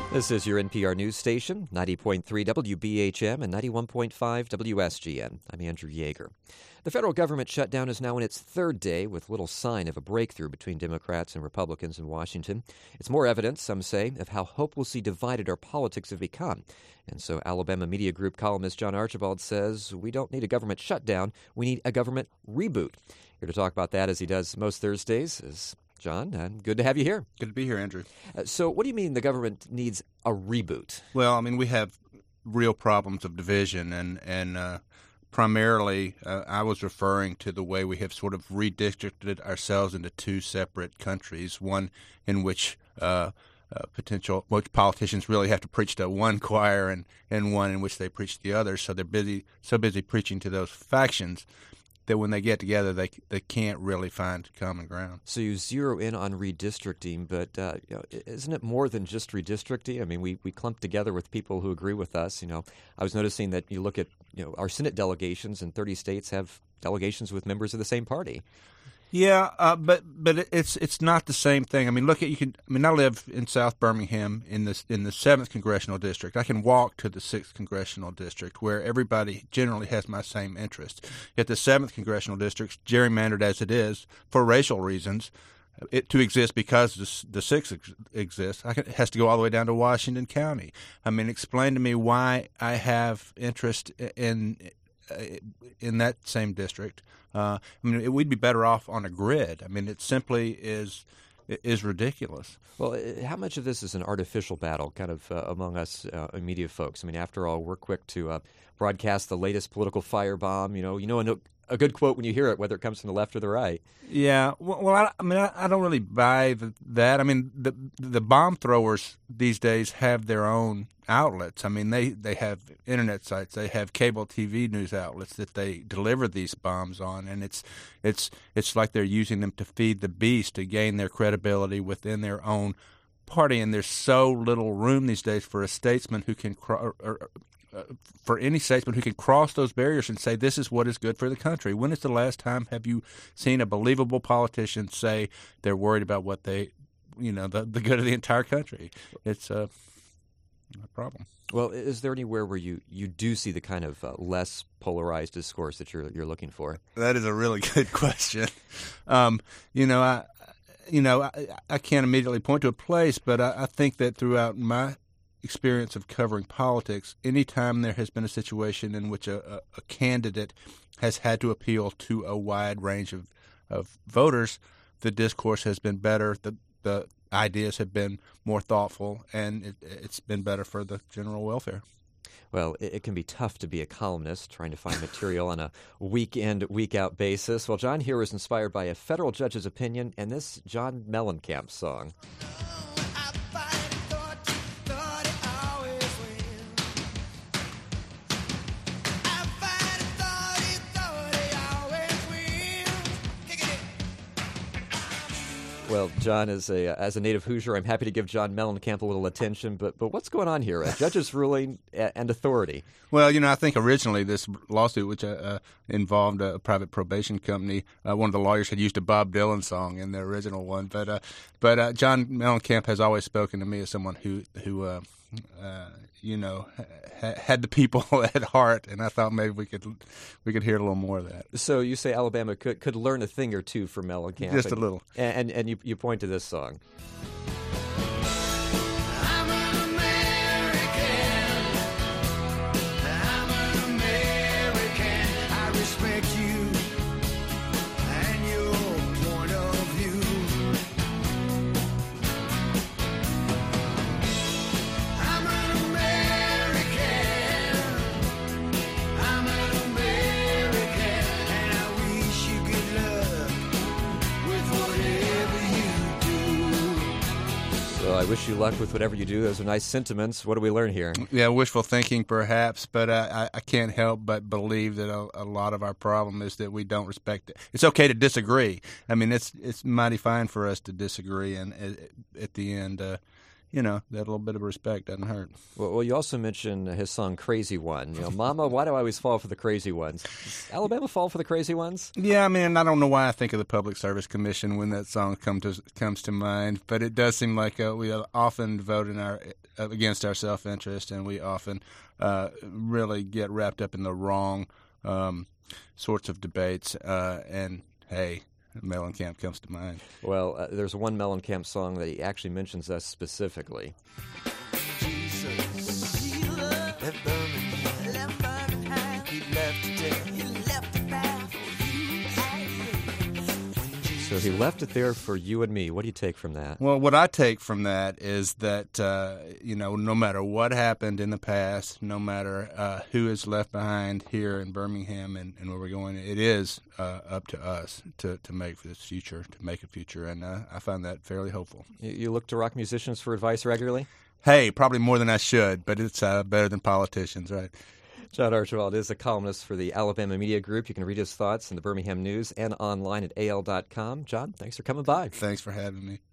This is your NPR news station, 90.3 WBHM and 91.5 WSGN. I'm Andrew Yeager. The federal government shutdown is now in its third day with little sign of a breakthrough between Democrats and Republicans in Washington. It's more evidence, some say, of how hopelessly divided our politics have become. And so Alabama Media Group columnist John Archibald says we don't need a government shutdown, we need a government reboot. Here to talk about that, as he does most Thursdays, is John, good to have you here. Good to be here, Andrew. So what do you mean the government needs a reboot? Well, I mean, we have real problems of division, and primarily I was referring to the way we have sort of redistricted ourselves into two separate countries, one in which which politicians really have to preach to one choir and one in which they preach to the other, so they're so busy preaching to those factions that when they get together, they can't really find common ground. So you zero in on redistricting, but isn't it more than just redistricting? I mean, we clump together with people who agree with us. I was noticing that you look at our Senate delegations, and 30 states have delegations with members of the same party. Yeah, but it's not the same thing. I mean, I live in South Birmingham in the 7th congressional district. I can walk to the 6th congressional district where everybody generally has my same interest. Yet the 7th congressional district, gerrymandered as it is for racial reasons, to exist because the 6th exists, it has to go all the way down to Washington County. I mean, explain to me why I have interest in that same district. I mean, we'd be better off on a grid. I mean, it simply is ridiculous. Well, how much of this is an artificial battle kind of among us media folks? I mean, after all, we're quick to broadcast the latest political firebomb. A good quote when you hear it, whether it comes from the left or the right. Yeah, well, I don't really buy that. I mean, the bomb throwers these days have their own outlets. I mean, they have internet sites, they have cable TV news outlets that they deliver these bombs on, and it's like they're using them to feed the beast to gain their credibility within their own party. And there's so little room these days for a statesman who can for any statesman who can cross those barriers and say this is what is good for the country. When is the last time have you seen a believable politician say they're worried about what the good of the entire country? It's a problem. Well, is there anywhere where you do see the kind of less polarized discourse that you're looking for? That is a really good question. I can't immediately point to a place, but I think that throughout my experience of covering politics, anytime there has been a situation in which a candidate has had to appeal to a wide range of voters, the discourse has been better, the ideas have been more thoughtful, and it's been better for the general welfare. Well, it can be tough to be a columnist trying to find material on a week-in, week-out basis. Well, John here was inspired by a federal judge's opinion and this John Mellencamp song. Well, John, as a native Hoosier, I'm happy to give John Mellencamp a little attention, but what's going on here? A judge's ruling and authority. Well, I think originally this lawsuit, which involved a private probation company, one of the lawyers had used a Bob Dylan song in the original one, but John Mellencamp has always spoken to me as someone who had the people at heart, and I thought maybe we could hear a little more of that. So you say Alabama could learn a thing or two from Mellencamp. Just a little. And you point to this song. I wish you luck with whatever you do. Those are nice sentiments. What do we learn here? Yeah, wishful thinking perhaps, but I can't help but believe that a lot of our problem is that we don't respect it. It's okay to disagree. I mean, it's mighty fine for us to disagree, and at the end, that little bit of respect doesn't hurt. Well, you also mentioned his song "Crazy One." Mama, why do I always fall for the crazy ones? Does Alabama fall for the crazy ones? Yeah, I mean, I don't know why I think of the Public Service Commission when that song comes to mind, but it does seem like we often devote in our against our self-interest, and we often really get wrapped up in the wrong sorts of debates. And hey, Mellencamp comes to mind. Well, there's one Mellencamp song that he actually mentions us specifically. So he left it there for you and me. What do you take from that? Well, what I take from that is that, no matter what happened in the past, no matter who is left behind here in Birmingham and where we're going, it is up to us to make this future, to make a future. And I find that fairly hopeful. You look to rock musicians for advice regularly? Hey, probably more than I should, but it's better than politicians, right? John Archibald is a columnist for the Alabama Media Group. You can read his thoughts in the Birmingham News and online at al.com. John, thanks for coming by. Thanks for having me.